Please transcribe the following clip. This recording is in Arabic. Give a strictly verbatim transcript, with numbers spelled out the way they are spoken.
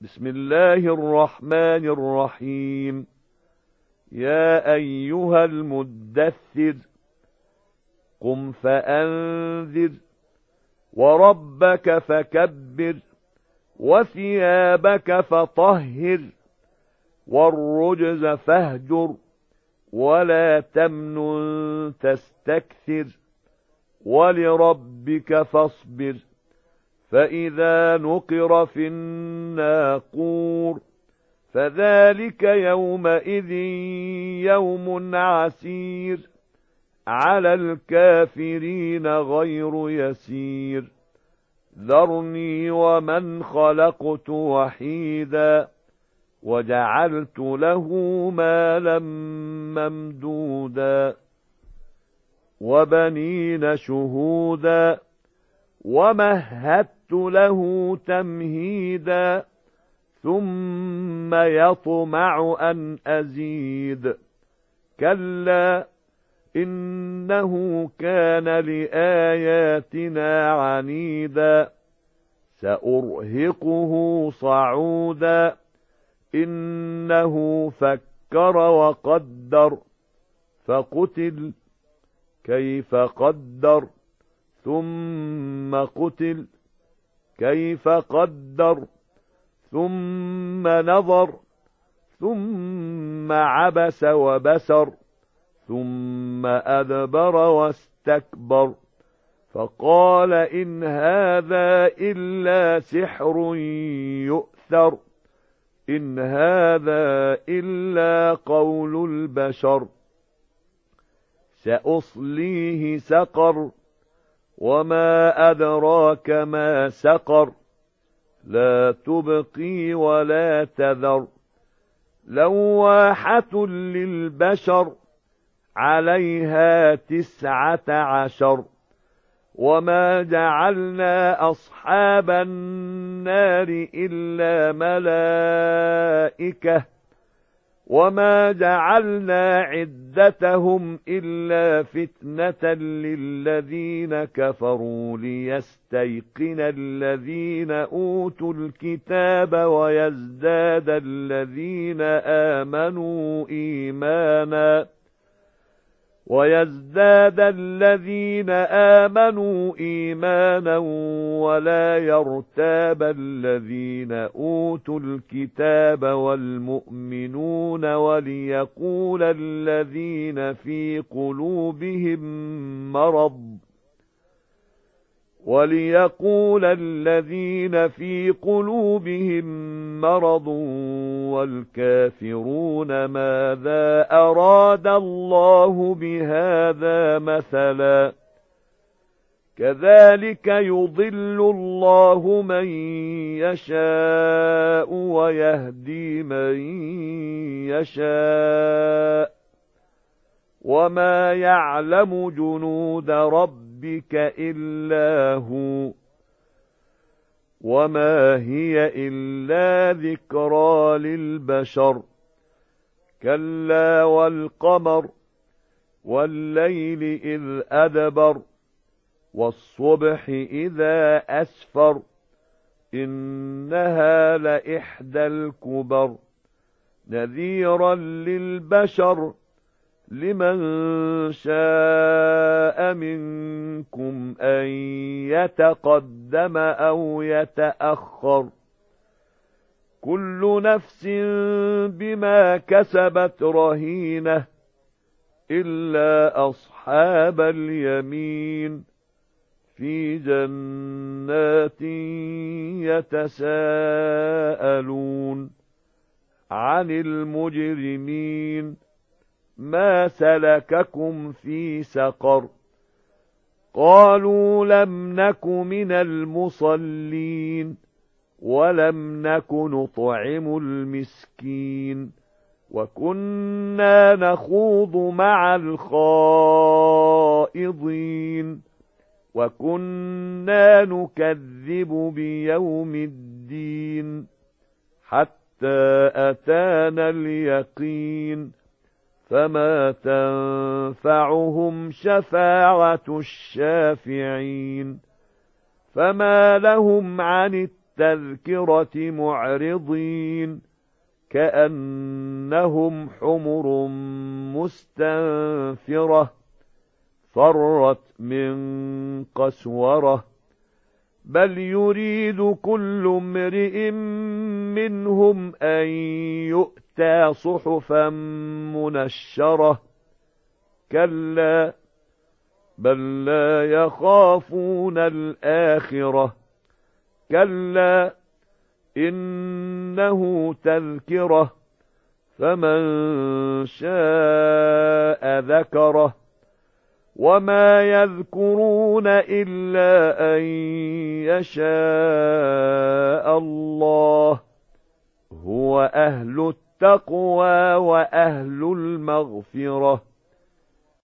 بسم الله الرحمن الرحيم. يا أيها المدثر قم فأنذر وربك فكبر وثيابك فطهر والرجز فاهجر ولا تمنن تستكثر ولربك فاصبر فإذا نقر في الناقور فذلك يومئذ يوم عسير على الكافرين غير يسير ذرني ومن خلقت وحيدا وجعلت له مالا ممدودا وبنين شهودا ومهدت له تمهيدا ثم يطمع أن أزيد كلا إنه كان لآياتنا عنيدا سأرهقه صعودا إنه فكر وقدر فقتل كيف قدر ثم قتل كيف قدر ثم نظر ثم عبس وبسر ثم أدبر واستكبر فقال إن هذا إلا سحر يؤثر إن هذا إلا قول البشر سأصليه سقر وما أدراك ما سقر لا تبقي ولا تذر لواحة للبشر عليها تسعة عشر وما جعلنا أصحاب النار إلا ملائكة وما جعلنا عدتهم إلا فتنة للذين كفروا ليستيقن الذين أوتوا الكتاب ويزداد الذين آمنوا إيمانا ويزداد الذين آمنوا إيمانا ولا يرتاب الذين أوتوا الكتاب والمؤمنون وليقول الذين في قلوبهم مرض وليقول الذين في قلوبهم مرض والكافرون ماذا أراد الله بهذا مثلا كذلك يضل الله من يشاء ويهدي من يشاء وما يعلم جنود ربك إلا هو وما هي إلا ذكرى للبشر كلا والقمر والليل إذ أدبر والصبح إذا أسفر إنها لإحدى الكبر نذيرا للبشر لمن شاء منكم أن يتقدم أو يتأخر كل نفس بما كسبت رهينة إلا أصحاب اليمين في جنات يتساءلون عن المجرمين ما سلككم في سقر قالوا لم نك من المصلين ولم نك نطعم المسكين وكنا نخوض مع الخائضين وكنا نكذب بيوم الدين حتى أتانا اليقين فما تنفعهم شفاعة الشافعين فما لهم عن التذكرة معرضين كأنهم حمر مستنفرة فرت من قسورة بل يريد كل امرئ منهم أن يؤتى صحفا منشرة كلا بل لا يخافون الآخرة كلا إنه تذكرة فمن شاء ذكره وما يذكرون إلا أن يشاء الله هو أهل التقوى وأهل المغفرة